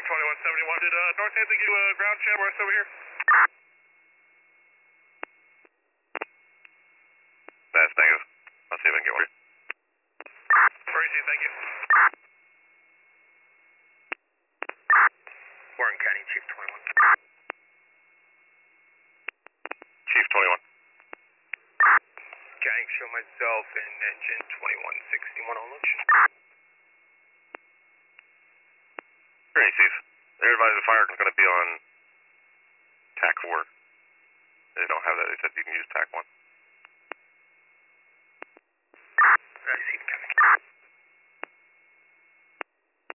2171. Did Northampton give you a ground jam or us over here? That's negative. I'll see if I can get one. Racing, thank you. Warren County, Chief 21. Chief 21. Gang, show myself in engine 2161 on launch. Great, Chief. They're advised the fire is going to be on TAC 4. They don't have that. They said you can use TAC 1.